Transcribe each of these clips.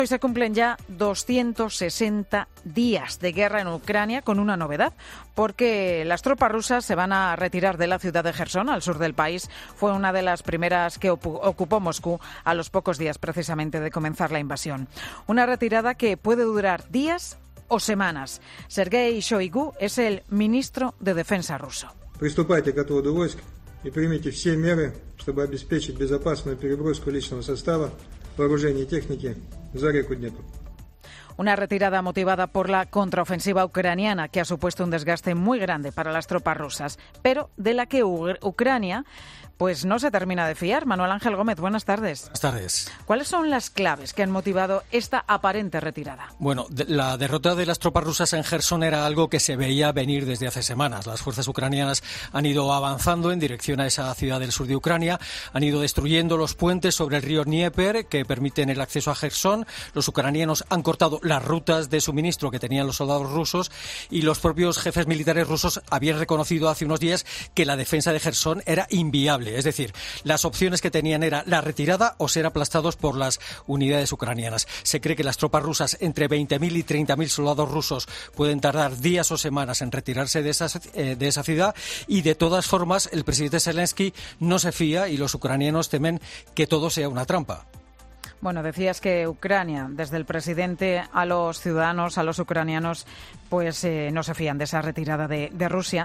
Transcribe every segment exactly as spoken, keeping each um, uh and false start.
Hoy se cumplen ya doscientos sesenta días de guerra en Ucrania, con una novedad, porque las tropas rusas se van a retirar de la ciudad de Jersón, al sur del país. Fue una de las primeras que ocupó Moscú a los pocos días precisamente de comenzar la invasión. Una retirada que puede durar días o semanas. Sergei Shoigu es el ministro de Defensa ruso. Приступайте к отводу войск и примите все меры, чтобы обеспечить безопасную переброску личного состава, вооружения и техники за реку Днепр. Una retirada motivada por la contraofensiva ucraniana, que ha supuesto un desgaste muy grande para las tropas rusas, pero de la que U- Ucrania pues no se termina de fiar. Manuel Ángel Gómez, buenas tardes. Buenas tardes. ¿Cuáles son las claves que han motivado esta aparente retirada? Bueno, de, la derrota de las tropas rusas en Jersón era algo que se veía venir desde hace semanas. Las fuerzas ucranianas han ido avanzando en dirección a esa ciudad del sur de Ucrania, han ido destruyendo los puentes sobre el río Dnieper que permiten el acceso a Jersón. Los ucranianos han cortado las rutas de suministro que tenían los soldados rusos y los propios jefes militares rusos habían reconocido hace unos días que la defensa de Jersón era inviable. Es decir, las opciones que tenían era la retirada o ser aplastados por las unidades ucranianas. Se cree que las tropas rusas, entre veinte mil y treinta mil soldados rusos, pueden tardar días o semanas en retirarse de esa, eh, de esa ciudad, y de todas formas el presidente Zelensky no se fía y los ucranianos temen que todo sea una trampa. Bueno, decías que Ucrania, desde el presidente a los ciudadanos, a los ucranianos, pues eh, no se fían de esa retirada de, de Rusia.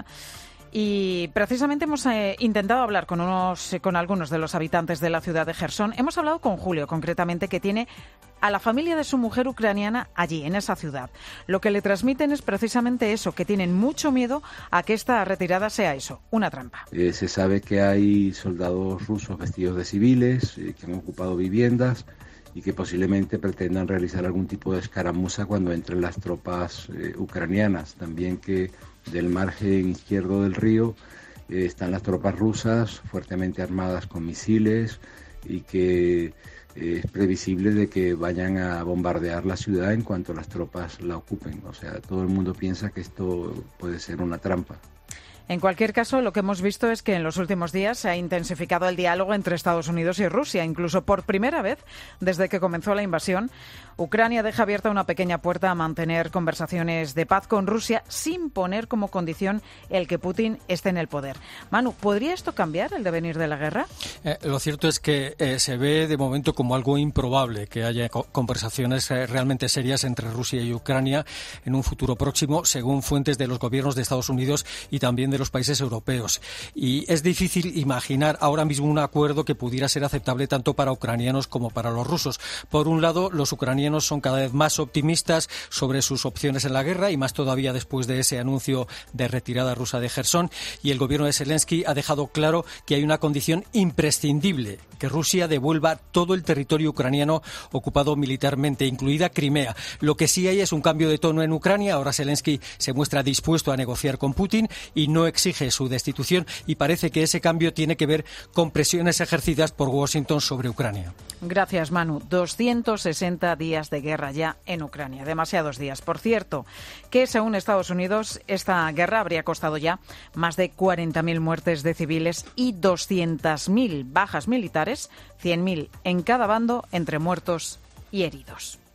Y precisamente hemos eh, intentado hablar con unos, con algunos de los habitantes de la ciudad de Jersón. Hemos hablado con Julio, concretamente, que tiene a la familia de su mujer ucraniana allí, en esa ciudad. Lo que le transmiten es precisamente eso, que tienen mucho miedo a que esta retirada sea eso, una trampa. Eh, se sabe que hay soldados rusos vestidos de civiles eh, que han ocupado viviendas y que posiblemente pretendan realizar algún tipo de escaramuza cuando entren las tropas eh, ucranianas. También que del margen izquierdo del río eh, están las tropas rusas fuertemente armadas con misiles y que eh, es previsible de que vayan a bombardear la ciudad en cuanto las tropas la ocupen. O sea, todo el mundo piensa que esto puede ser una trampa. En cualquier caso, lo que hemos visto es que en los últimos días se ha intensificado el diálogo entre Estados Unidos y Rusia. Incluso por primera vez desde que comenzó la invasión, Ucrania deja abierta una pequeña puerta a mantener conversaciones de paz con Rusia sin poner como condición el que Putin esté en el poder. Manu, ¿podría esto cambiar el devenir de la guerra? Eh, lo cierto es que eh, se ve de momento como algo improbable que haya co- conversaciones eh, realmente serias entre Rusia y Ucrania en un futuro próximo, según fuentes de los gobiernos de Estados Unidos y también de los países europeos. Y es difícil imaginar ahora mismo un acuerdo que pudiera ser aceptable tanto para ucranianos como para los rusos. Por un lado, los ucranianos son cada vez más optimistas sobre sus opciones en la guerra, y más todavía después de ese anuncio de retirada rusa de Jersón, y el gobierno de Zelensky ha dejado claro que hay una condición imprescindible: que Rusia devuelva todo el territorio ucraniano ocupado militarmente, incluida Crimea. Lo que sí hay es un cambio de tono en Ucrania. Ahora Zelensky se muestra dispuesto a negociar con Putin y no exige su destitución, y parece que ese cambio tiene que ver con presiones ejercidas por Washington sobre Ucrania. Gracias, Manu. doscientos sesenta días de guerra ya en Ucrania. Demasiados días. Por cierto, que según Estados Unidos, esta guerra habría costado ya más de cuarenta mil muertes de civiles y doscientas mil bajas militares, cien mil en cada bando entre muertos y heridos.